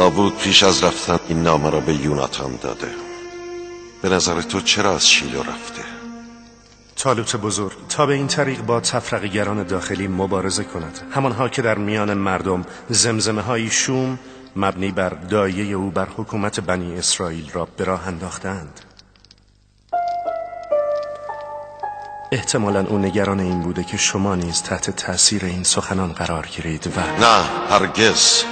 داوود پیش از رفتن این نامه را به یوناتان داده. به نظر تو چرا از شیلو رفته؟ طالوت بزرگ تا به این طریق با تفرقه‌گران داخلی مبارزه کند، همانها که در میان مردم زمزمه های شوم مبنی بر داعیه او بر حکومت بنی اسرائیل را به راه انداختند. احتمالاً او نگران این بوده که شما نیز تحت تأثیر این سخنان قرار گیرید و نه، هرگز.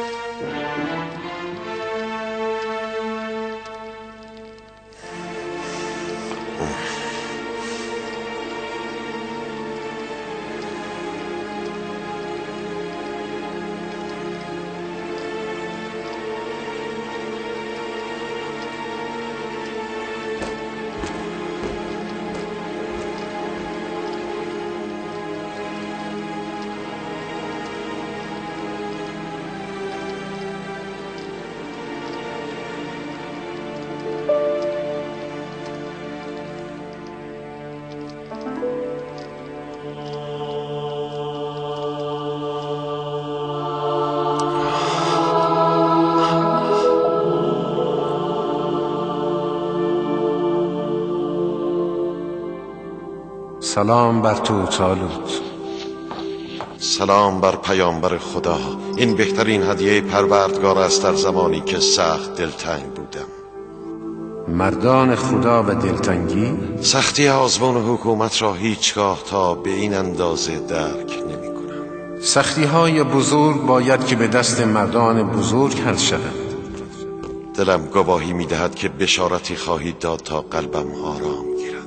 سلام بر تو طالوت. سلام بر پیامبر خدا. این بهترین هدیه پروردگار است در زمانی که سخت دلتنگ بودم. مردان خدا و دلتنگی؟ سختی آزمون حکومت را هیچگاه تا به این اندازه درک نمی کنم. سختی های بزرگ باید که به دست مردان بزرگ حل شود. دلم گواهی می دهد که بشارتی خواهید داد تا قلبم آرام گیرد.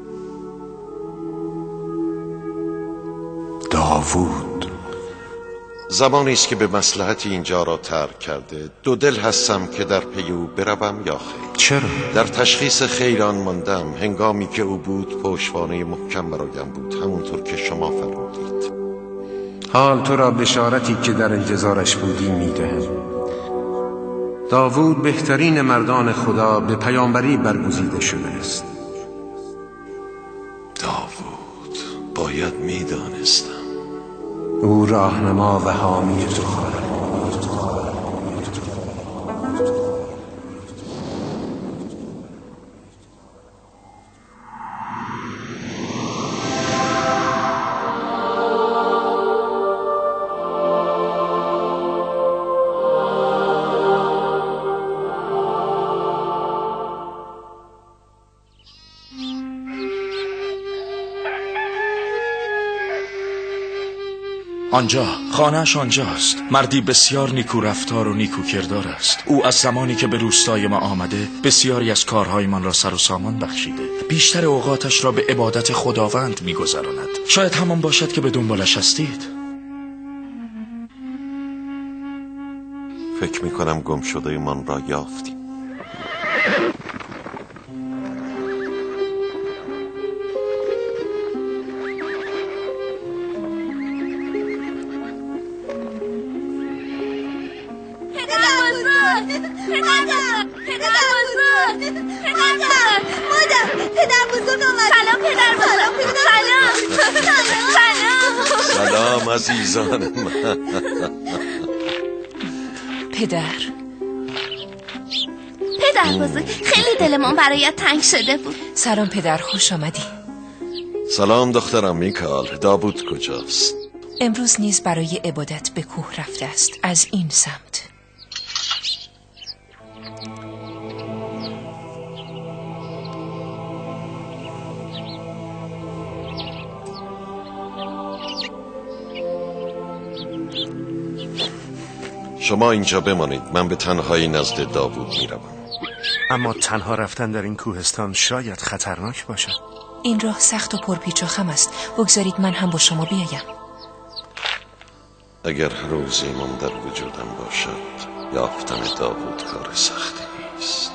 داوود زمانی است که به مصلحت اینجا را ترک کرده. دو دل هستم که در پی او بروم یا خیر. چرا؟ در تشخیص خیران ماندم. هنگامی که او بود پشتوانه محکم برایم بود، همونطور که شما فرمودید. حال تو را بشارتی که در انتظارش بودی میدهم. داوود بهترین مردان خدا به پیامبری برگزیده شده است. داوود باید میدانستم. او راهنما و حامی تو خواهد. آنجا، خانه‌اش آنجاست. مردی بسیار نیکو رفتار و نیکو کردار است. او از زمانی که به روستای ما آمده بسیاری از کارهایمان را سر و سامان بخشیده. بیشتر اوقاتش را به عبادت خداوند می‌گذراند. شاید همان باشد که به دنبالش هستید. فکر می‌کنم گم شده من را یافتیم. سلام عزیزان من. پدر بزرگ، خیلی دلمون برایت تنگ شده بود. سلام پدر، خوش آمدی. سلام دخترم میکال. داوود کجاست؟ امروز نیز برای عبادت به کوه رفته است، از این سمت. شما اینجا بمانید، من به تنهایی نزد داوود میروم. اما تنها رفتن در این کوهستان شاید خطرناک باشد. این راه سخت و پرپیچ و خم است. بگذارید من هم با شما بیایم. اگر هر روزی من در وجودم باشد، یافتن داوود کار سختی نیست.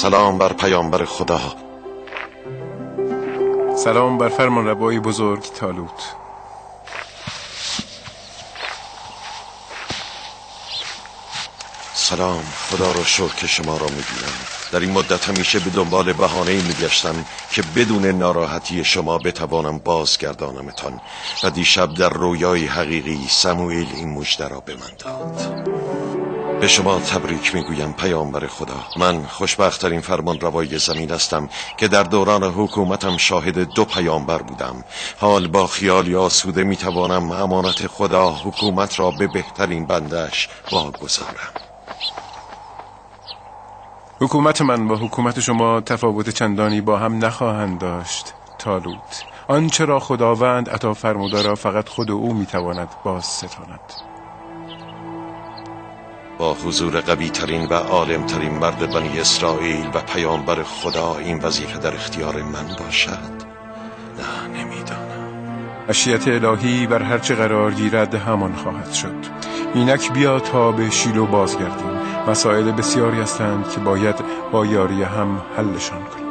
سلام بر پیامبر خدا. سلام بر فرمانروای بزرگ طالوت. سلام، خدا را شکر که شما را می‌بینم. در این مدت همیشه به دنبال بهانه‌ای می‌گشتم که بدون ناراحتی شما بتوانم بازگردانمتان و دیشب در رویای حقیقی سموئیل این مژده را به من داد. به شما تبریک میگویم پیامبر خدا. من خوشبخت‌ترین فرمانروای زمین هستم که در دوران حکومتم شاهد 2 پیامبر بودم. حال با خیالی آسوده میتوانم امانت خدا حکومت را به بهترین بنده‌اش واگذارم. حکومت من با حکومت شما تفاوت چندانی با هم نخواهند داشت طالوت. آنچه را خداوند عطا فرموده را فقط خود او میتواند باز ستاند. با حضور قوی ترین و عالم ترین مرد بنی اسرائیل و پیامبر خدا این وظیفه در اختیار من باشد؟ نه، نمیدانم. مشیت الهی بر هر چه قرار گیرد همان خواهد شد. اینک بیا تا به شیلو بازگردیم. مسائل بسیاری هستند که باید با یاری هم حلشان کنیم.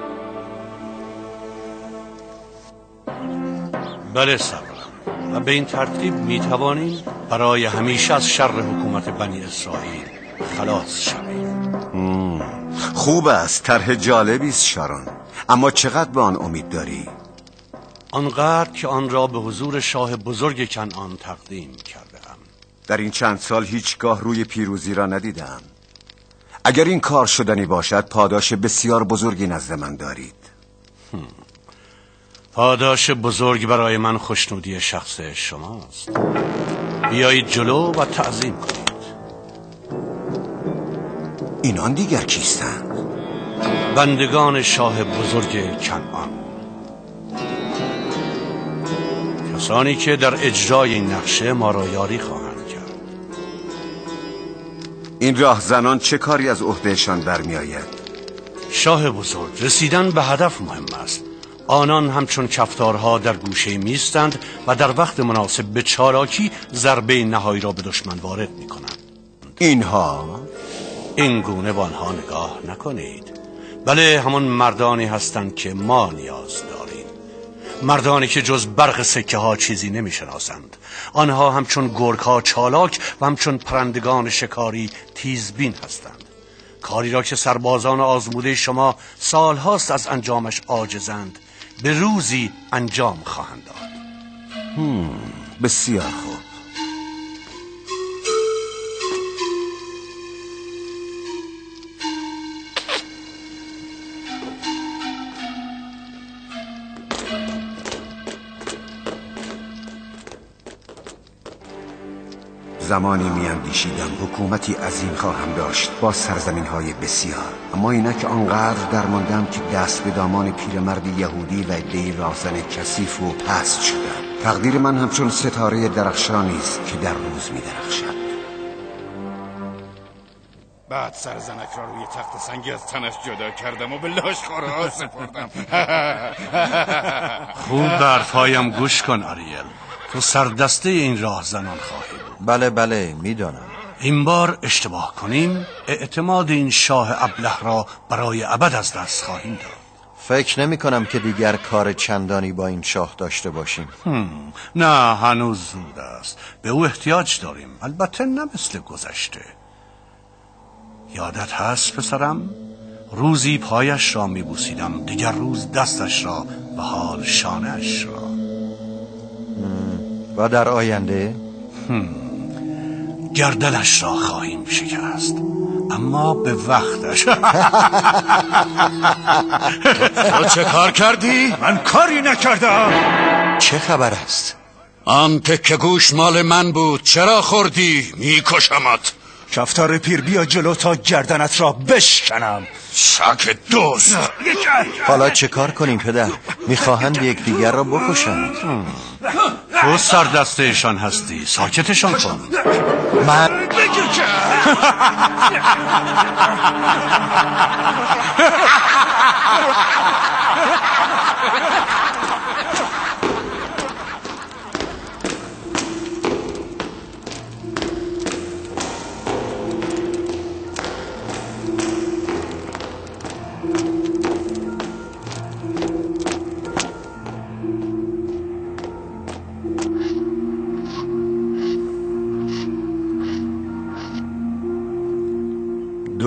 بله سرورم، و به این ترتیب می توانیم برای همیشه از شر حکومت بنی اسرائیل خلاص شویم. خوب است، طرح جالبی است شارون، اما چقدر به آن امید داری؟ آنقدر که آن را به حضور شاه بزرگ کنعان تقدیم کردم. در این چند سال هیچگاه روی پیروزی را ندیدم. اگر این کار شدنی باشد پاداش بسیار بزرگی نزد من دارید. پاداش بزرگ برای من خوشنودی شخص شماست. بیایید جلو و تعظیم کنید. اینان دیگر کیستند؟ بندگان شاه بزرگ کنعان، کسانی که در اجرای این نقشه ما را یاری خواهند کرد. این راهزنان چه کاری از عهدهشان برمی آید؟ شاه بزرگ، رسیدن به هدف مهم است. آنان همچون کفتارها در گوشه میستند و در وقت مناسب به چالاکی ضربه نهایی را به دشمن وارد می کنند. اینها؟ این گونه به آنها نگاه نکنید. بله، همان مردانی هستند که ما نیاز داریم. مردانی که جز برق سکه ها چیزی نمی شناسند. آنها همچون گرگ ها چالاک و همچون پرندگان شکاری تیزبین هستند. کاری را که سربازان آزموده شما سالهاست از انجامش عاجزند به روزی انجام خواهند داد. بسیار خوب. زمانی میاندیشیدم حکومتی عظیم خواهم داشت با سرزمین‌های بسیار، اما اینک آنقدر درماندم که دست به دامان پیرمرد یهودی و عده‌ای راهزن کثیف و پست شدم. تقدیر من همچون ستاره درخشانی است که در روز می‌درخشد. بعد سرزنک را روی تخت سنگی از تنش جدا کردم و به لاشخورها سپردم. خوب به حرفهایم گوش کن آریل. تو سردسته این راهزنان خواهی بود. بله میدانم. این بار اشتباه کنیم اعتماد این شاه ابله را برای ابد از دست خواهیم داد. فکر نمی کنم که دیگر کار چندانی با این شاه داشته باشیم. نه، هنوز زود است. به او احتیاج داریم، البته نه مثل گذشته. یادت هست پسرم؟ روزی پایش را می بوسیدم، دیگر روز دستش را و حال شانه‌اش را. و در آینده؟ گردنش را خواهیم شکست، اما به وقتش. تو چه کار کردی؟ من کاری نکردم. چه خبر است؟ آن تکه گوش مال من بود. چرا خوردی؟ میکشمت. کفتار پیر، بیا جلو تا گردنت را بشکنم. سگ دوست. حالا چه کار کنیم پدر؟ میخواهند یکدیگر را بکشند. تو سردستهشان هستی، ساکتشان کن. من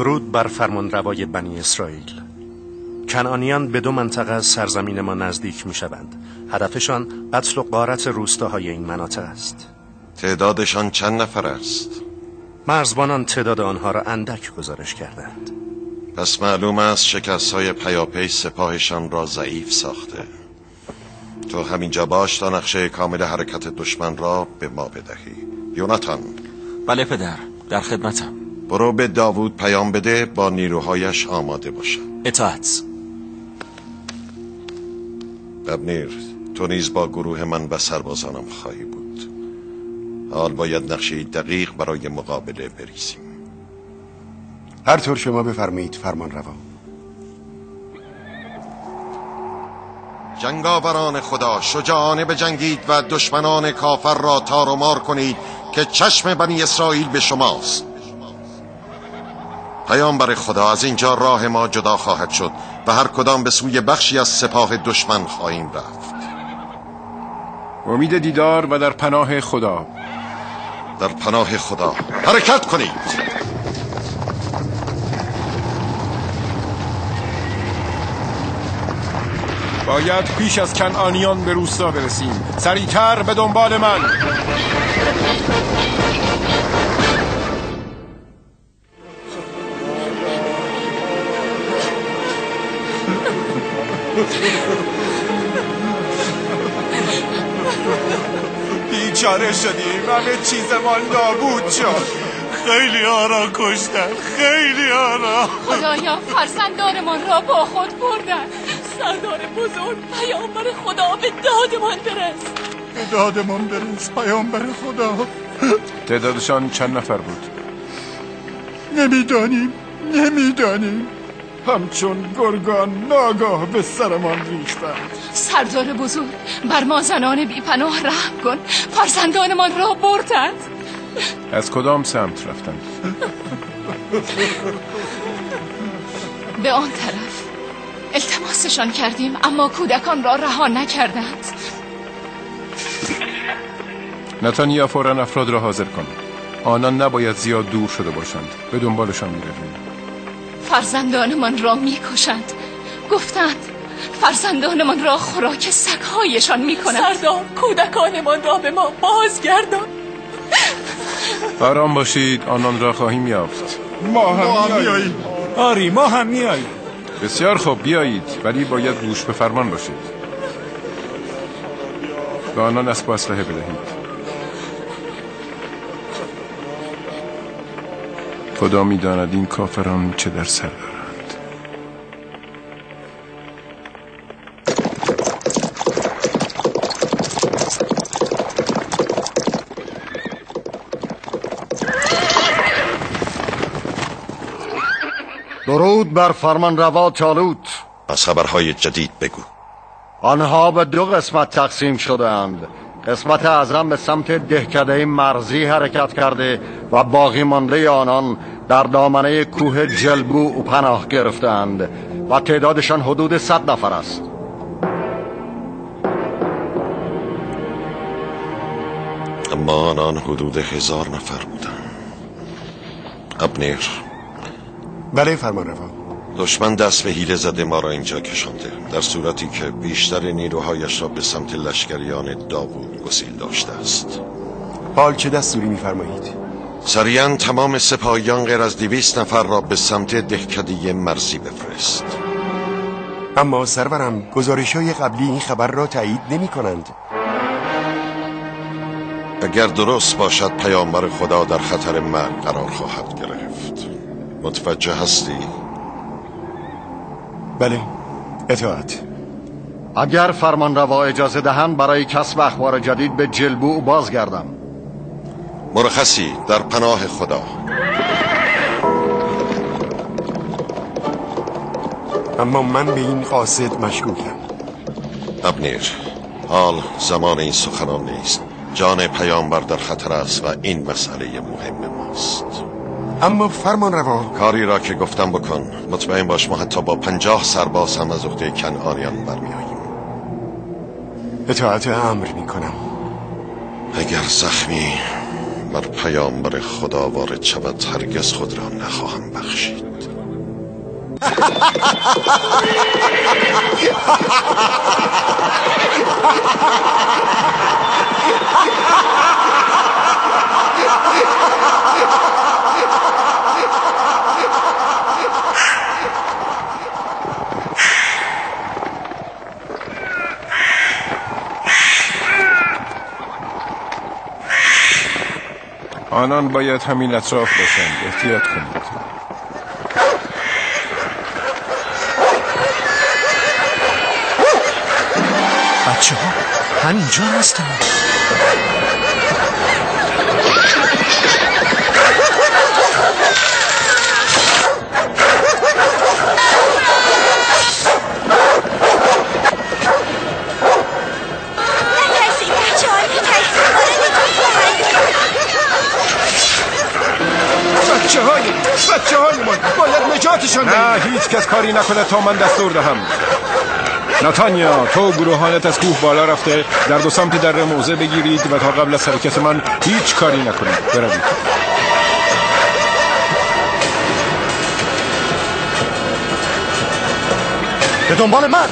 درود بر فرمانروای بنی اسرائیل. کنعانیان به 2 منطقه از سرزمین ما نزدیک می شوند. هدفشان قتل و غارت روستاهای این مناطق است. تعدادشان چند نفر است؟ مرزبانان تعداد آنها را اندک گزارش کردند. پس معلوم است شکست‌های پیاپی سپاهشان را ضعیف ساخته. تو همینجا باش تا نقشه کامل حرکت دشمن را به ما بدهی. یوناتان. بله پدر، در خدمتم. برو به داوود پیام بده با نیروهایش آماده باشد. اطاعت. ابنیر، تو نیز با گروه من و سربازانم خواهی بود. حال باید نقشه دقیق برای مقابله بریزیم. هر طور شما بفرمایید فرمان روا. جنگاوران خدا، شجاعانه بجنگید و دشمنان کافر را تار و مار کنید که چشم بنی اسرائیل به شماست. پیامبر خدا، از اینجا راه ما جدا خواهد شد و هر کدام به سوی بخشی از سپاه دشمن خواهیم رفت. امید دیدار و در پناه خدا. در پناه خدا. حرکت کنید. باید پیش از کنعانیان به روستا برسیم. سریعتر به دنبال من. بیچاره شدیم، همه چیزمان نابود شد. خیلی ها را کشتن، خیلی ها را. خدایا فرزندانمان را با خود بردن. سردار بزرگ، پیامبر خدا، به دادمان برس. به دادمان برس پیامبر خدا. تعدادشان چند نفر بود؟ نمیدانیم. همچون گرگان ناگاه به سرمان ریختند. سردار بزرگ، بر ما زنان بی پناه رحم کن. فرزندانمان را بردند. از کدام سمت رفتند؟ به آن طرف. التماسشان کردیم اما کودکان را رها نکردند. نتانیا فوراً افراد را حاضر کن. آنان نباید زیاد دور شده باشند. به دنبالشان می‌رویم. فرزندانمان را می‌کشند. گفتند فرزندانمان را خوراک سگ‌هایشان می‌کنند. سردار، کودکانمان را به ما بازگردان. آرام باشید، آنان را خواهیم یافت. ما هم میاییم. آری، ما هم میاییم. بسیار خوب، بیایید، ولی باید گوش به فرمان باشید. به آنان اسب و اسلحه بدهید. خدا می‌داند این کافران چه در سر دارند. درود بر فرمانروا طالوت. از خبرهای جدید بگو. آنها به 2 قسمت تقسیم شدند. قسمت اعظم به سمت دهکده مرزی حرکت کرده و باقی مانده آنان در دامنه کوه جلبو پناه گرفتند و تعدادشان حدود 100 نفر است. اما آنان حدود 1000 نفر بودند. ابنیر. بله فرمانروا. دشمن دست به حیله زده ما را اینجا کشانده، در صورتی که بیشتر نیروهایش را به سمت لشکریان داوود گسیل داشته است. حال چه دستوری می‌فرمایید؟ سریعا تمام سپاهیان غیر از 200 نفر را به سمت دهکده مرزی بفرست. اما سرورم، گزارش‌های قبلی این خبر را تایید نمی‌کنند. اگر درست باشد پیامبر خدا در خطر مرگ قرار خواهد گرفت. متوجه هستی؟ بله، اطاعت. اگر فرمانروا اجازه دهند برای کسب اخبار جدید به جلبو بازگردم. مرخصی، در پناه خدا. اما من به این قاصد مشکوکم. ابنیر، حال زمان این سخنان نیست. جان پیامبر در خطر است و این مسئله مهم ماست. اما فرمانروا، کاری را که گفتم بکن. مطمئن باش ما حتی با 50 سرباز هم از عهده کنعانیان برمیاییم. اطاعت امر میکنم. اگر زخمی بر پیامبر خدا وارد شود هرگز خود را نخواهم بخشید. آنان باید همین اطراف باشند. احتیاط کنید. بچه ها همینجا هستن. بچه های من باید نجاتشان دهیم. نه، هیچ کس کاری نکنه تا من دستور دهم. ناتانیا، تو گروهانت از کوه بالا رفته در دو سمت دره موضع بگیرید و تا قبل از حرکت من هیچ کاری نکنید. بروید. به دنبال من.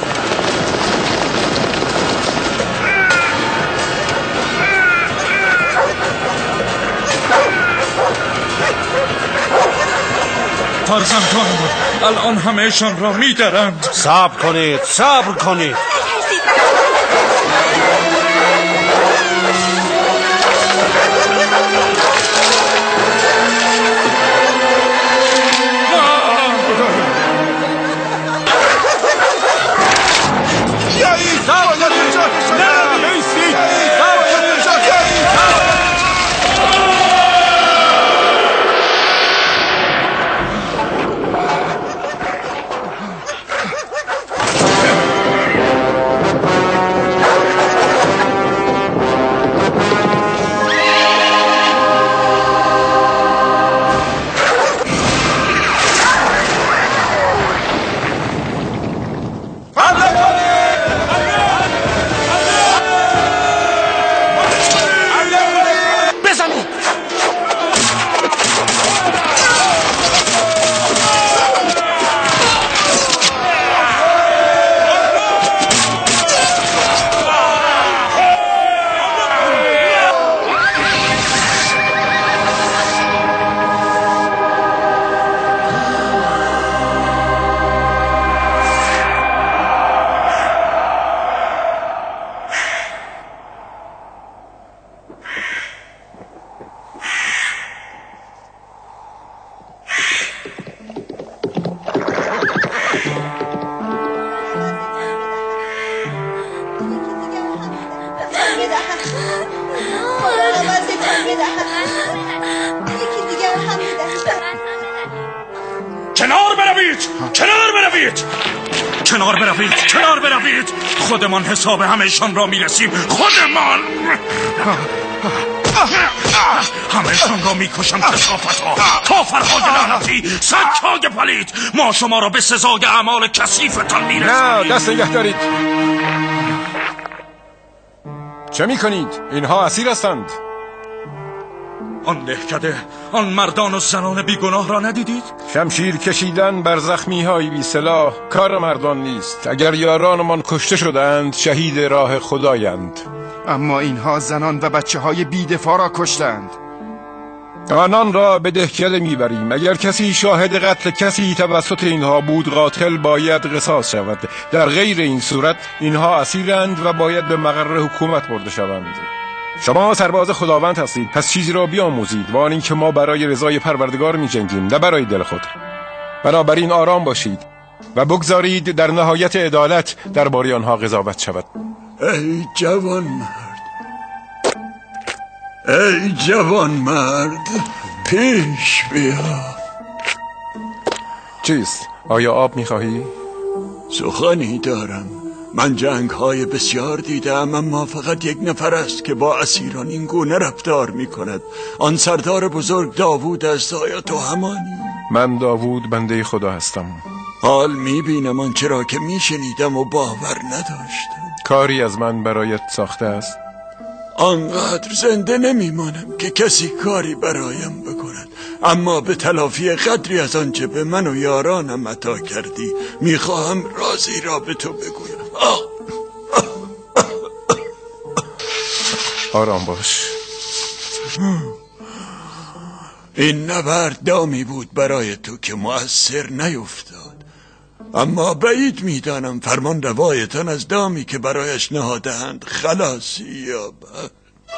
فرزندانمان الان همهشان را می‌درند. صبر کنید، صبر کنید. کنار بروید. خودمان حساب همهشان را میرسیم. خودمان همهشان را میکشم. کثافت ها، کافرهای لعنتی، سگ‌های پلید. ما شما را به سزای اعمال کثیفتان میرسیم. نه، دست نگه دارید. چه میکنید؟ اینها اسیر هستند. آن دهکده، آن مردان و زنان بیگناه را ندیدید؟ شمشیر کشیدن بر زخمی های بی سلاح کار مردان نیست. اگر یارانمان کشته شدند شهید راه خدایند. اما اینها زنان و بچه های بیدفاع را کشتند. آنان را به دهکده میبریم. اگر کسی شاهد قتل کسی توسط اینها بود، قاتل باید قصاص شود. در غیر این صورت اینها اسیرند و باید به مقر حکومت برده شوند. شما سرباز خداوند هستید، پس چیزی را بیاموزید. وان این که ما برای رضای پروردگار می جنگیم، نه برای دل خود. بنابراین آرام باشید و بگذارید در نهایت عدالت درباره آنها قضاوت شود. ای جوان مرد، ای جوان مرد، پیش بیا. چیست؟ آیا آب می خواهی؟ سخنی دارم. من جنگ‌های بسیار دیدم، اما فقط یک نفر است که با اسیران این گونه رفتار می‌کند. آن سردار بزرگ داوود است. آیا تو همانی؟ من داوود بنده خدا هستم. حال می‌بینم آنچه را که می‌شنیدم و باور نداشتم. کاری از من برایت ساخته است؟ آنقدر زنده نمی‌مانم که کسی کاری برایم بکند. اما به تلافی قدری از آنچه به من و یارانم عطا کردی میخواهم رازی را به تو بگویم. آرام باش. این نبرد دامی بود برای تو که مؤثر نیفتاد، اما بعید میدانم فرمان روایتان از دامی که برایش نهاده‌اند خلاصی یابد.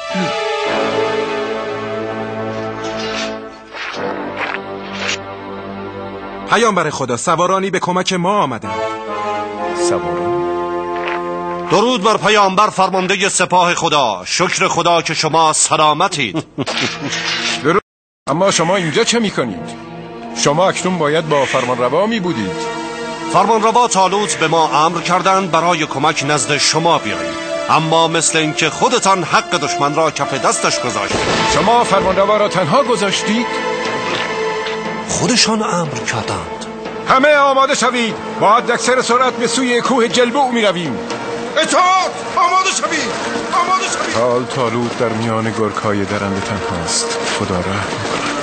پیامبر خدا، سوارانی به کمک ما آمدند. سواران؟ درود بر پیامبر فرمانده سپاه خدا. شکر خدا که شما سلامتید. درود. اما شما اینجا چه میکنید؟ شما اکنون باید با فرمانروا می بودید. فرمانروا طالوت به ما امر کردند برای کمک نزد شما بیایید، اما مثل اینکه خودتان حق دشمن را کف دستش گذاشتید. شما فرمانروا را تنها گذاشتید؟ خودشان امر کردند. همه آماده شوید، با حداکثر سرعت به سوی کوه جلبوع می رویم. اطاعت! آماده شوید! آماده شوید! حال طالوت در میان گرگ‌های درنده تنهاست. خدا رحم کند.